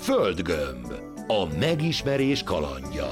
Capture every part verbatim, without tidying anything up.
Földgömb. A megismerés kalandja.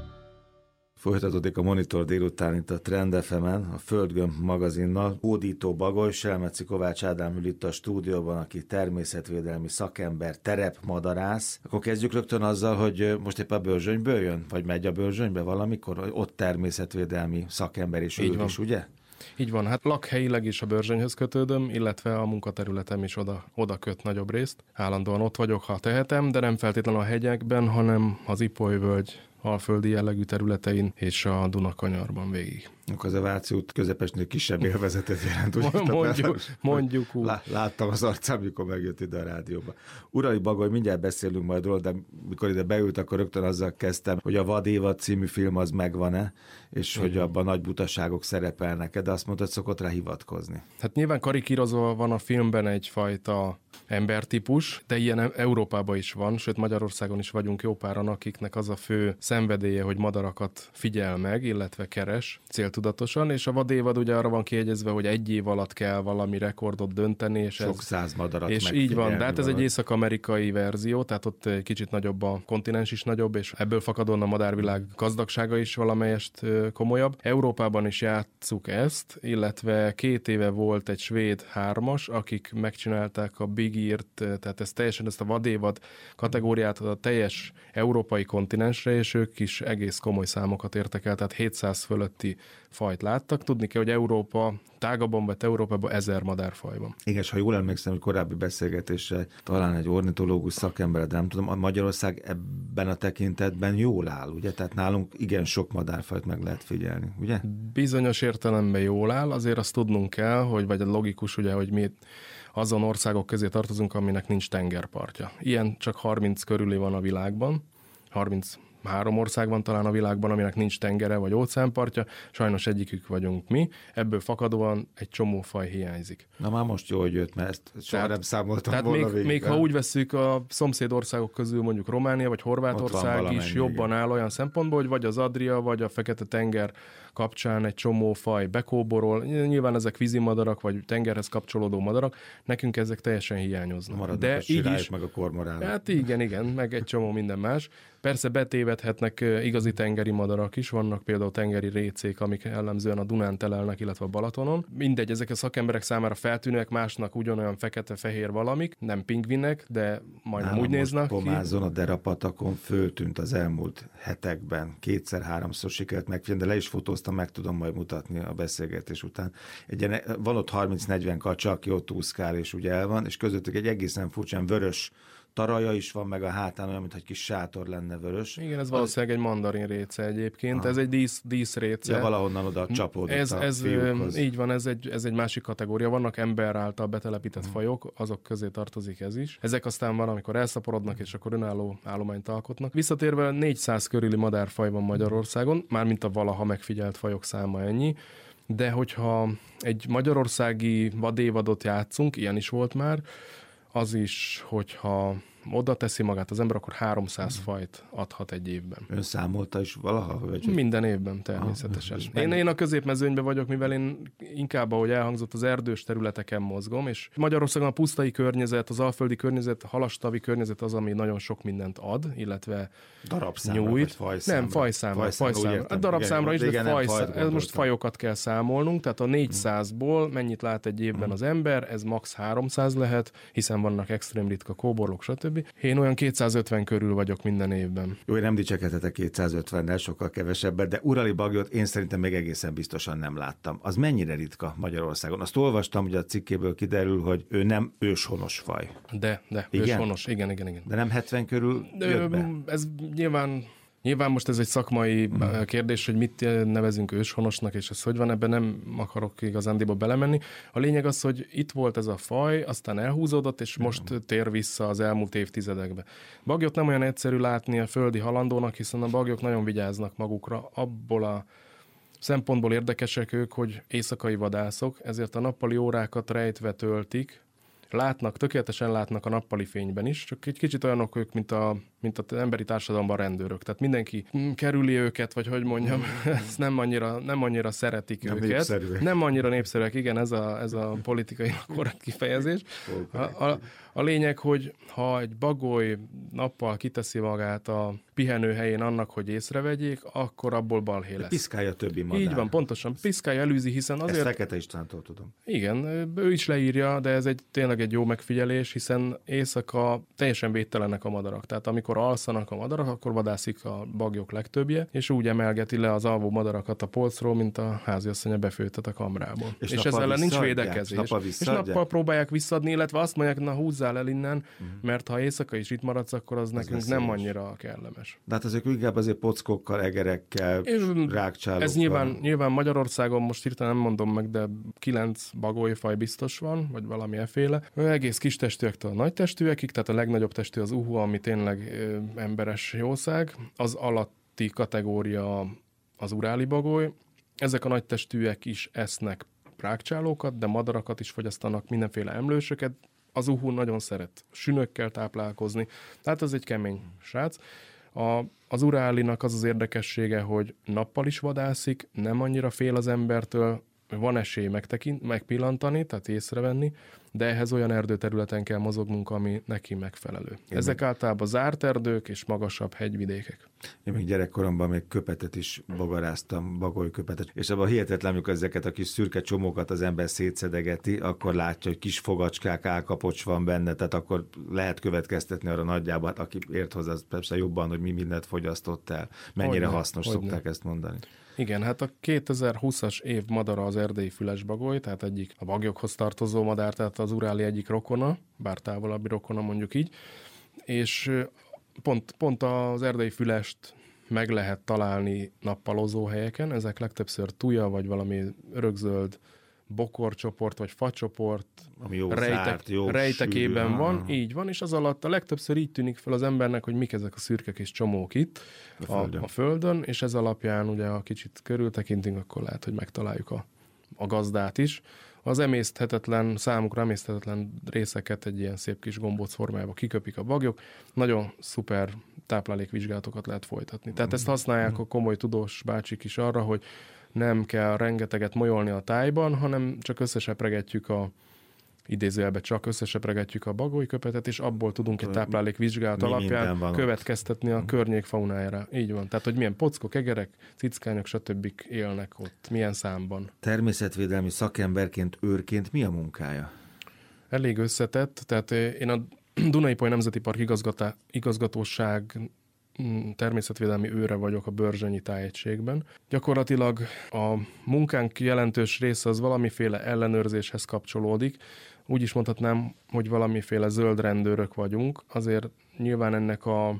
Folytatódik a Monitor délután itt a Trend ef emen, a Földgömb magazinnal. Hódító Bagoly, Selmeci Kovács Ádám ül itt a stúdióban, aki természetvédelmi szakember, terepmadarász. Akkor kezdjük rögtön azzal, hogy most éppen a Börzsönyből jön? Vagy megy a Börzsönybe valamikor? Ott természetvédelmi szakember is ül is, ugye? Így van, hát lakhelyileg is a Börzsönyhöz kötődöm, illetve a munkaterületem is oda, oda köt nagyobb részt. Állandóan ott vagyok, ha tehetem, de nem feltétlenül a hegyekben, hanem az Ipoly-völgy alföldi jellegű területein és a Dunakanyarban végig. Akkor az a Váci út közepesnél kisebb élvezetet jelent. Úgy mondjuk, mondjuk úgy. Láttam az arcám, mikor megjött ide a rádióba. Urali Bagoly, mindjárt beszélünk majd róla, de mikor ide beült, akkor rögtön azzal kezdtem, hogy a Vadévad című film az megvan-e, és Igen. hogy abban nagy butaságok szerepelnek, de azt mondtad, szokott rá hivatkozni. Hát nyilván karikírozva van a filmben egyfajta embertípus, de ilyen Európában is van, sőt Magyarországon is vagyunk jó páran, akiknek az a fő szenvedélye, hogy madarakat figyel meg, illetve keres céltudatosan, és a Vadévad ugye arra van kiegyezve, hogy egy év alatt kell valami rekordot dönteni, és sok ez, száz madarat és így van, de hát ez egy észak-amerikai verzió, tehát ott egy kicsit nagyobb a kontinens is nagyobb, és ebből fakadóan a madárvilág gazdagsága is valamelyest komolyabb. Európában is játsszuk ezt, illetve két éve volt egy svéd hármas, akik megcsinálták a Big Ear-t, tehát ez teljesen ezt a vadévad kategóriát a teljes európai kontinensre, és ők is egész komoly számokat értek el, tehát hétszáz fölötti fajt láttak. Tudni kell, hogy Európa, tágabban vett Európában ezer madárfaj van. Igen, és ha jól emlékszem, hogy korábbi beszélgetésre talán egy ornitológus szakember, de nem tudom, a Magyarország ebben a tekintetben jól áll, ugye? Tehát nálunk igen sok madárfajt meg lehet figyelni, ugye? Bizonyos értelemben jól áll, azért azt tudnunk kell, hogy vagy logikus, ugye, hogy mi azon országok közé tartozunk, aminek nincs tengerpartja. Ilyen csak harminc körüli van a világban, harminchárom ország van talán a világban, aminek nincs tengere vagy óceánpartja, sajnos egyikük vagyunk mi, ebből fakadóan egy csomó faj hiányzik. Na már most jó, hogy jött, mert ezt soha tehát, nem számoltam tehát volna még, végig. még ha úgy vesszük, a szomszédországok közül mondjuk Románia vagy Horvátország is jobban áll olyan szempontból, hogy vagy az Adria, vagy a Fekete-tenger kapcsán egy csomó faj bekóborol. Nyilván ezek vízimadarak, vagy tengerhez kapcsolódó madarak, nekünk ezek teljesen hiányoznak. Maradnak de a így is, meg a kormoránok. Hát igen, igen, meg egy csomó minden más. Persze betévedhetnek igazi tengeri madarak is, vannak például tengeri récék, amik jellemzően a Dunán telelnek, illetve a Balatonon. Mindegy, ezek a szakemberek számára feltűnőek, másnak ugyanolyan fekete-fehér valamik, nem pingvinek, de majdnem Nálam úgy néznek ki. Pomázon, a Derapatakon föltűnt az elmúlt hetekben, kétszer-háromszor sikerült megfigyelni, de le is fotóztam, meg tudom majd mutatni a beszélgetés után. Egy ilyen, van ott harminc-negyven kacsa, aki ott úszkál, és ugye el van, és közöttük egy egészen furcsán vörös taraja is van, meg a hátán olyan, mintha egy kis sátor lenne vörös. Igen, ez valószínűleg egy mandarin réce egyébként. Ah. Ez egy dísz, díszréce. Ja, valahonnan oda csapódott ez, a ez, fiúkhoz. Így van, ez egy, ez egy másik kategória. Vannak ember által betelepített hmm. fajok, azok közé tartozik ez is. Ezek aztán van, amikor elszaporodnak, és akkor önálló állományt alkotnak. Visszatérve négyszáz körüli madárfaj van Magyarországon, mármint a valaha megfigyelt fajok száma ennyi. De hogyha egy magyarországi vadévadot játszunk, ilyen is volt már, az is, hogyha oda teszi magát az ember, akkor háromszáz hmm. fajt adhat egy évben. Ön számolta is valaha? Vagy Minden évben természetesen. Ah, én, én a középmezőnyben vagyok, mivel én inkább, ahogy elhangzott, az erdős területeken mozgom, és Magyarországon a pusztai környezet, az alföldi környezet, a halastavi környezet az, ami nagyon sok mindent ad, illetve darabszámra, nyújt. Fajszámra. Nem, fajszámra. fajszámra. fajszámra. A darabszámra is, de fajszám, ez most fajokat kell számolnunk, tehát a négyszázból mennyit lát egy évben hmm. az ember, ez max. háromszáz lehet, hiszen vannak extrém ritka kóborlók, stb. Én olyan kétszázötven körül vagyok minden évben. Jó, én nem dicsekedhetek kétszázötvennel, sokkal kevesebbet, de urali bagyot én szerintem még egészen biztosan nem láttam. Az mennyire ritka Magyarországon? Azt olvastam, hogy a cikkéből kiderül, hogy ő nem őshonos faj. De, de, igen? őshonos, igen, igen, igen. De nem hetven körül jött be? Ez nyilván... Nyilván most ez egy szakmai mm. kérdés, hogy mit nevezünk őshonosnak, és ez hogy van, ebben nem akarok igazándiból belemenni. A lényeg az, hogy itt volt ez a faj, aztán elhúzódott, és most mm. tér vissza az elmúlt évtizedekbe. Bagyot nem olyan egyszerű látni a földi halandónak, hiszen a bagyok nagyon vigyáznak magukra, abból a szempontból érdekesek ők, hogy éjszakai vadászok, ezért a nappali órákat rejtve töltik, látnak, tökéletesen látnak a nappali fényben is, csak egy kicsit olyanok ők, mint a mint az emberi társadalomban rendőrök. Tehát mindenki kerüli őket, vagy hogy mondjam, ezt nem annyira, nem annyira szeretik nem őket. Népszerűek. Nem annyira népszerűek, igen, ez a, ez a politikai korrekt kifejezés. A, a, a lényeg, hogy ha egy bagoly nappal kiteszi magát a pihenőhelyén annak, hogy észrevegyék, akkor abból balhé lesz. Piszkálja többi madár. Így van, pontosan. Piszkálja, elűzi, hiszen azért... Ezt Fekete Istvántól tudom. Igen, ő is leírja, de ez egy tényleg egy jó megfigyelés, hiszen éjszaka teljesen védtelenek a madarak. Tehát amikor alszanak a madarak, akkor vadászik a bagyok legtöbbje, és úgy emelgeti le az alvó madarakat a polcról, mint a háziasszonya befőttet a kamrából. És, és ezzel nincs védekezés. Nappal és nappal próbálják visszadni, illetve azt mondják, na húzzál el innen, uh-huh. mert ha éjszaka is itt maradsz, akkor az, az nekünk nem is annyira kellemes. De hát ezek inkább azért pockokkal, egerekkel, rágcsálókkal. Ez nyilván, nyilván Magyarországon most hirtelen nem mondom meg, de kilenc bagolyfaj biztos van, vagy valami efféle. Egész kis testűektől a nagy testűekig, tehát a legnagyobb testű az uhu, ami tényleg ö, emberes jószág. Az alatti kategória az uráli bagoly. Ezek a nagy testűek is esznek rágcsálókat, de madarakat is fogyasztanak, mindenféle emlősöket. Az uhu nagyon szeret sünökkel táplálkozni, tehát ez egy kemény srác. A, az urálinak az az érdekessége, hogy nappal is vadászik, nem annyira fél az embertől, van esély megtekint, megpillantani, tehát észrevenni, de ehhez olyan erdőterületen kell mozognunk, ami neki megfelelő. Én Ezek még... általában zárt erdők és magasabb hegyvidékek. Én még gyerekkoromban még köpetet is bogaráztam, bagolyköpetet, és abban hihetetlen, amikor ezeket a kis szürke csomókat az ember szétszedegeti, akkor látja, hogy kis fogacskák, álkapocs van benne, tehát akkor lehet következtetni arra nagyjából, hát aki ért hozzá, persze jobban, hogy mi mindent fogyasztott el, mennyire hogyne, hasznos, hogyne. Szokták ezt mondani. Igen, hát a kétezer-húszas év madara az erdélyi fülesbagoly, tehát egyik a bagyokhoz tartozó madár, tehát az uráli egyik rokona, bár távolabbi rokona mondjuk így, és pont, pont az erdélyi fülest meg lehet találni nappalozó helyeken, ezek legtöbbször tuja, vagy valami örökzöld bokorcsoport, vagy facsoport, ami jó rejtek, zárt, jó rejtekében sűrű, van, így van, és az alatt a legtöbbször így tűnik fel az embernek, hogy mik ezek a szürkek és csomók itt a, a, földön. a földön, és ez alapján ugye, ha kicsit körültekintünk, akkor lehet, hogy megtaláljuk a, a gazdát is. Az emészthetetlen, számukra emészthetetlen részeket egy ilyen szép kis gombóc formájába kiköpik a bagyok, nagyon szuper táplálékvizsgálatokat lehet folytatni. Tehát ezt használják a komoly tudós bácsik is arra, hogy nem kell rengeteget molyolni a tájban, hanem csak összesepregetjük a idézőjelben csak összesepregetjük a bagolyköpetet, és abból tudunk egy táplálékvizsgálat alapján következtetni a környék faunájára. Így van. Tehát, hogy milyen pockok, egerek, cickányok, stb. Élnek ott, milyen számban. Természetvédelmi szakemberként, őrként mi a munkája? Elég összetett. Tehát én a Duna-Ipoly Nemzeti Park igazgatá, igazgatóság természetvédelmi őre vagyok a Börzsönyi tájegységben. Gyakorlatilag a munkánk jelentős része az valamiféle ellenőrzéshez kapcsolódik. Úgy is mondhatnám, hogy valamiféle zöld rendőrök vagyunk. Azért nyilván ennek a,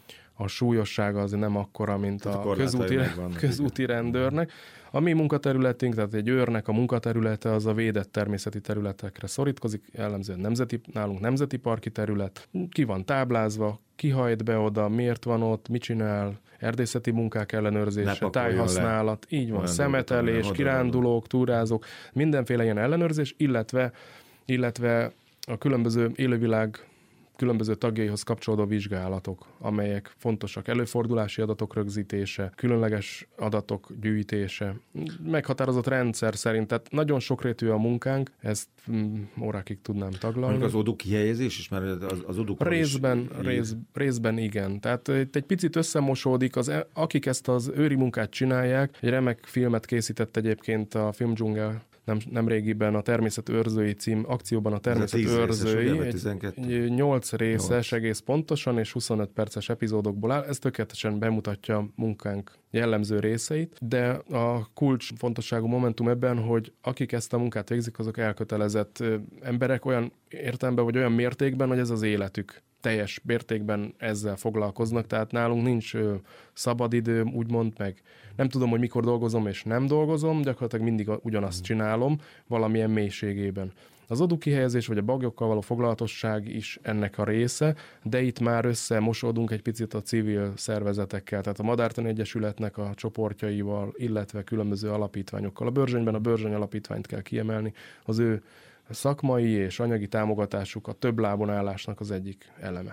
a súlyossága azért nem akkora, mint tehát a, a közúti, közúti rendőrnek. A mi munkaterületünk, tehát egy őrnek a munkaterülete az a védett természeti területekre szorítkozik, jellemzően nemzeti, nálunk nemzeti parki terület. Ki van táblázva, ki hajt be oda, miért van ott, mit csinál, erdészeti munkák ellenőrzése, tájhasználat, le. Így van, olyan szemetelés, kirándulók, túrázók, mindenféle ilyen ellenőrzés, illetve, illetve a különböző élővilág különböző tagjaihoz kapcsolódó vizsgálatok, amelyek fontosak. Előfordulási adatok rögzítése, különleges adatok gyűjtése, meghatározott rendszer szerint, tehát nagyon sokrétű a munkánk, ezt mm, órákig tudnám taglalni. Mondjuk az oduk kihelyezés is, mert az, az oduk részben, rész, részben igen. Tehát itt egy picit összemosódik, az, akik ezt az őri munkát csinálják, egy remek filmet készített egyébként a Filmdzsungel Nem, nem régiben a Természet őrzői cím, akcióban a Természet őrzői, egy nyolc részes egész pontosan, és huszonöt perces epizódokból áll. Ez tökéletesen bemutatja a munkánk jellemző részeit, de a kulcs fontosságú momentum ebben, hogy akik ezt a munkát végzik, azok elkötelezett emberek olyan értelemben, vagy olyan mértékben, hogy ez az életük. Teljes mértékben ezzel foglalkoznak, tehát nálunk nincs ö, szabadidőm, úgymond, meg nem tudom, hogy mikor dolgozom és nem dolgozom, gyakorlatilag mindig ugyanazt csinálom valamilyen mélységében. Az odukihelyezés vagy a bagyokkal való foglalatosság is ennek a része, de itt már összemosódunk egy picit a civil szervezetekkel, tehát a Madártani Egyesületnek a csoportjaival, illetve különböző alapítványokkal. A Börzsönyben a Börzsöny alapítványt kell kiemelni, az ő szakmai és anyagi támogatásuk a több lábon állásnak az egyik eleme.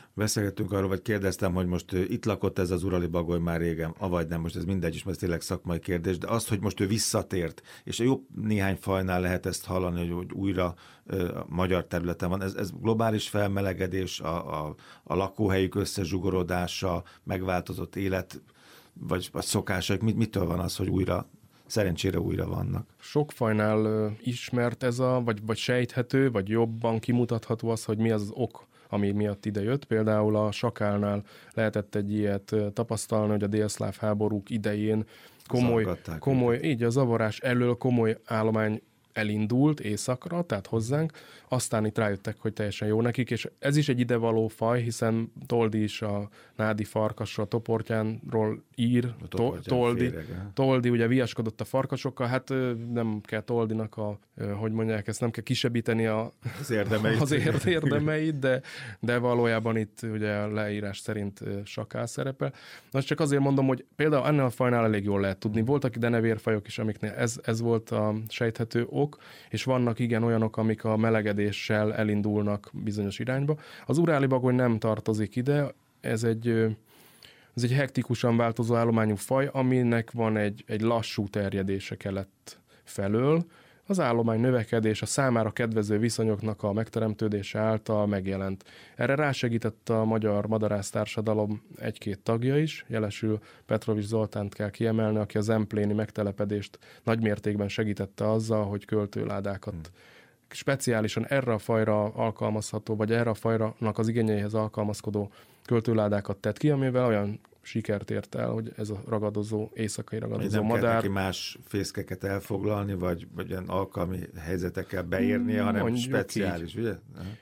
Beszélgettünk arról, vagy kérdeztem, hogy most itt lakott ez az urali bagoly már régen, avagy nem, most ez mindegy is, mert ez tényleg szakmai kérdés, de azt, hogy most ő visszatért, és a jó néhány fajnál lehet ezt hallani, hogy újra a magyar területen van, ez, ez globális felmelegedés, a, a, a lakóhelyük összezsugorodása, megváltozott élet, vagy, vagy szokásaik, mit, mitől van az, hogy újra szerencsére újra vannak? Sok fajnál ismert ez a, vagy, vagy sejthető, vagy jobban kimutatható az, hogy mi az, az ok, ami miatt ide jött. Például a sakálnál lehetett egy ilyet tapasztalni, hogy a délszláv háborúk idején komoly, komoly így a zavarás elől komoly állomány elindult északra, tehát hozzánk, aztán itt rájöttek, hogy teljesen jó nekik, és ez is egy idevaló faj, hiszen Toldi is a nádi farkasról, a toportyánról ír, a to, Toldi, féreg, Toldi ugye viaskodott a farkasokkal, hát nem kell Toldinak a, hogy mondják, ezt nem kell kisebbíteni a, az érdemeit, az érdemeit de, de valójában itt ugye a leírás szerint sakál szerepel. Na, csak azért mondom, hogy például ennél a fajnál elég jól lehet tudni. Voltak denevérfajok is, amiknél ez, ez volt a sejthető ok, és vannak igen olyanok, amik a melegedéssel elindulnak bizonyos irányba. Az uráli bagoly nem tartozik ide, ez egy, ez egy hektikusan változó állományú faj, aminek van egy, egy lassú terjedése kelet felől. Az állomány növekedés a számára kedvező viszonyoknak a megteremtődése által megjelent. Erre rásegített a magyar madarásztársadalom egy-két tagja is, jelesül Petrovics Zoltánt kell kiemelni, aki az empléni megtelepedést nagymértékben segítette azzal, hogy költőládákat hmm. speciálisan erre a fajra alkalmazható, vagy erre a fajranak az igényeihez alkalmazkodó költőládákat tett ki, amivel olyan sikert ért el, hogy ez a ragadozó, éjszakai ragadozó nem madár. Nem kell neki más fészkeket elfoglalni, vagy, vagy olyan alkalmi helyzetekkel beérnie, hanem mondjuk speciális, így. Ugye?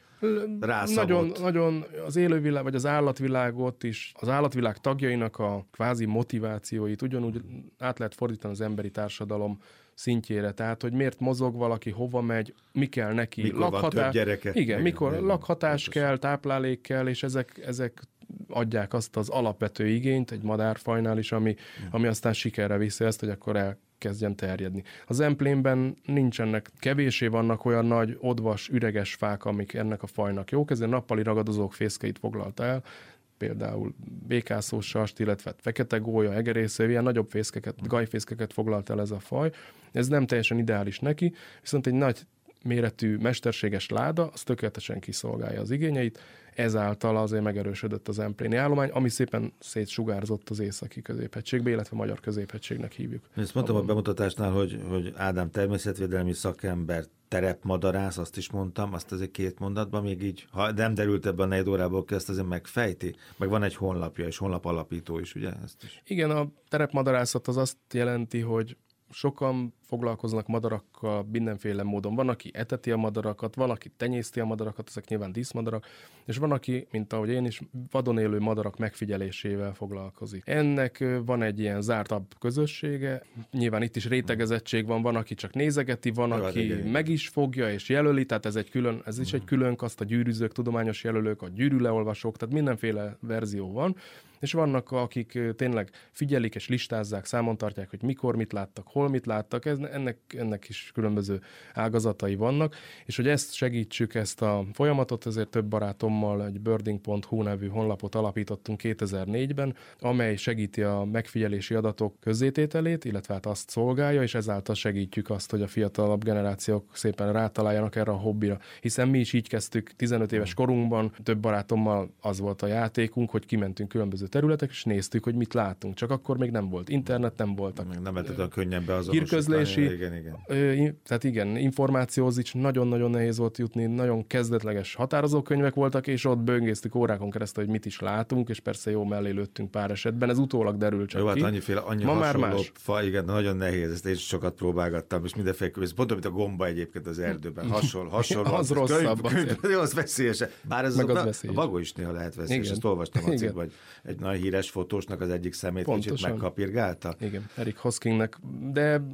Nagyon, nagyon az élővilág, vagy az állatvilágot is, az állatvilág tagjainak a kvázi motivációit ugyanúgy át lehet fordítani az emberi társadalom szintjére. Tehát, hogy miért mozog valaki, hova megy, mi kell neki. Mikor lakhatás, van több gyereke. Igen, mikor igen, lakhatás pontosan. Kell, táplálék kell, és ezek, ezek adják azt az alapvető igényt egy madárfajnál is, ami, hmm. ami aztán sikerre viszi ezt, hogy akkor elkezdjen terjedni. Az emplénben nincsenek, kevésé vannak olyan nagy, odvas, üreges fák, amik ennek a fajnak jók, ezért nappali ragadozók fészkeit foglalta el, például békászós sast, illetve fekete gólya, egerésző, ilyen nagyobb fészkeket, gajfészkeket foglalt el ez a faj. Ez nem teljesen ideális neki, viszont egy nagy méretű, mesterséges láda, az tökéletesen kiszolgálja az igényeit, ezáltal azért megerősödött az empléni állomány, ami szépen szétsugárzott az északi középhegységbe, illetve magyar középhegységnek hívjuk. Ezt mondtam abban a bemutatásnál, hogy, hogy Ádám természetvédelmi szakember, terepmadarász, azt is mondtam, azt azért két mondatban még így, ha nem derült ebben a negyed órából ki, ezt azért megfejti, meg van egy honlapja, és honlap alapító is, ugye? Ezt is. Igen, a terepmadarászat az azt jelenti, hogy sokan foglalkoznak madarakkal mindenféle módon. Van, aki eteti a madarakat, van, aki tenyészti a madarakat, ezek nyilván díszmadarak, és van, aki, mint ahogy én is, vadon élő madarak megfigyelésével foglalkozik. Ennek van egy ilyen zártabb közössége, nyilván itt is rétegezettség van, van, aki csak nézegeti, van, Jó, aki igen. meg is fogja és jelöli, tehát ez, egy külön, ez is egy külön kaszt, a gyűrűzők, tudományos jelölők, a gyűrűleolvasók, tehát mindenféle verzió van, és vannak, akik tényleg figyelik és listázzák, számon tartják, hogy mikor mit láttak, hol mit láttak, ez, ennek, ennek is különböző ágazatai vannak, és hogy ezt segítsük, ezt a folyamatot, ezért több barátommal egy birding pont hu nevű honlapot alapítottunk kétezer-négyben, amely segíti a megfigyelési adatok közzétételét, illetve hát azt szolgálja, és ezáltal segítjük azt, hogy a fiatalabb generációk szépen rátaláljanak erre a hobbira. Hiszen mi is így kezdtük tizenöt éves korunkban, több barátommal az volt a játékunk, hogy kimentünk különböző területek, és néztük, hogy mit látunk. Csak akkor még nem volt internet, nem voltak. Még nem lehetett olyan könnyen beazonosítani. Hírközlési, igen, igen. Ö, tehát igen, információhoz is nagyon-nagyon nehéz volt jutni, nagyon kezdetleges határozókönyvek voltak, és ott böngésztük órákon keresztül, hogy mit is látunk, és persze jó mellé lőttünk pár esetben. Ez utólag derül csak jó, ki. Hát annyiféle, annyi Ma hasonló már más. Fa, igen, nagyon nehéz, ezt én is sokat próbálgattam, és mindenféle, ez pont, mint a gomba egyébként az erdőben. Hasonló, hasonló. az rosszabb. Könyv, könyv, az veszélyes. Bár ez az a, veszélyes. a bagó is néha lehet veszélyes. Igen. Ezt olvastam a cikkben, hogy egy nagy híres fotósnak az egyik szemét Pontosan. kicsit megkapirgálta. Igen, Eric Hoskingnek, de más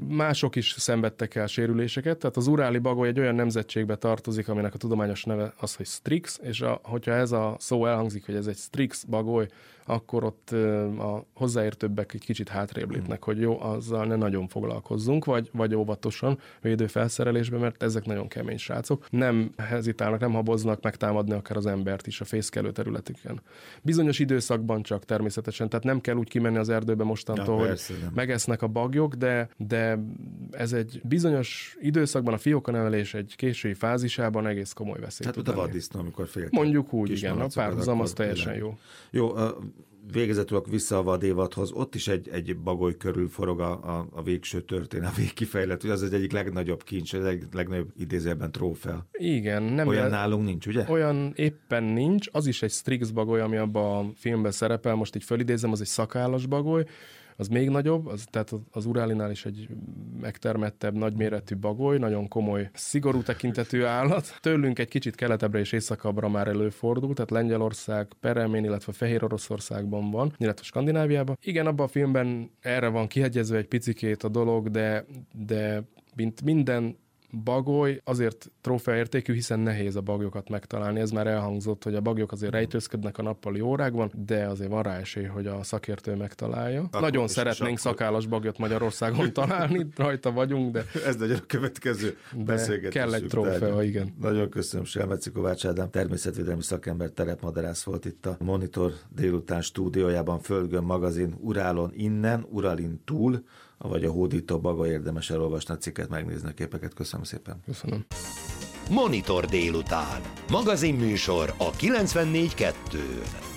mások is szenvedtek el sérüléseket, tehát az uráli bagoly egy olyan nemzetségbe tartozik, aminek a tudományos neve az, hogy Strix, és a, hogyha ez a szó elhangzik, hogy ez egy Strix bagoly, akkor ott a hozzáértőbbek egy kicsit hátrébb lépnek, hogy jó, azzal ne nagyon foglalkozzunk, vagy, vagy óvatosan védőfelszerelésben, mert ezek nagyon kemény srácok. Nem hezitálnak, nem haboznak megtámadni akár az embert is a fészkelő területeken. Bizonyos időszakban csak természetesen, tehát nem kell úgy kimenni az erdőbe mostantól, ja, persze, hogy nem. Megesznek a bagyok, de, de ez egy bizonyos időszakban a fiókanevelés egy késői fázisában egész komoly veszély. Hát ott a vaddisznó, amikor fél. Mondjuk úgy, igen, a párhuzam az teljesen jó. Jó, végezetül vissza a vadévathoz, ott is egy, egy bagoly körül forog a, a, a végső történet, a végkifejlet, hogy az egy egyik legnagyobb kincs, az egy legnagyobb idézőben trófea. Igen. Nem olyan el... nálunk nincs, ugye? Olyan éppen nincs, az is egy Strix bagoly, ami abban a filmben szerepel, most így fölidézem, az egy szakállas bagoly, az még nagyobb, az, tehát az urálinál is egy megtermettebb, nagyméretű bagoly, nagyon komoly, szigorú tekintetű állat. Tőlünk egy kicsit keletebbre és északabbra már előfordul, tehát Lengyelország, Perelmén, illetve Fehér Oroszországban van, illetve Skandináviában. Igen, abban a filmben erre van kihegyezve egy picikét a dolog, de, de mint minden bagoly azért trófeaértékű, hiszen nehéz a bagyokat megtalálni. Ez már elhangzott, hogy a bagyok azért rejtőzködnek a nappali órákban, de azért van rá esély, hogy a szakértő megtalálja. Akkor Nagyon szeretnénk akkor... szakállas bagyot Magyarországon találni, rajta vagyunk, de... Ez legyen a következő beszélgetésünk. Kell egy trófea, igen. Nagyon köszönöm, Selmeci Kovács Ádám, természetvédelmi szakember, terepmadarász volt itt a Monitor délután stúdiójában, Földgömb magazin Urálon innen, Uralin túl, vagy a hódító bagoly, érdemes elolvasni a cikket, megnézni a képeket. Köszönöm szépen. Köszönöm. Monitor délután. Magazinműsor a kilencvennégy kettőn.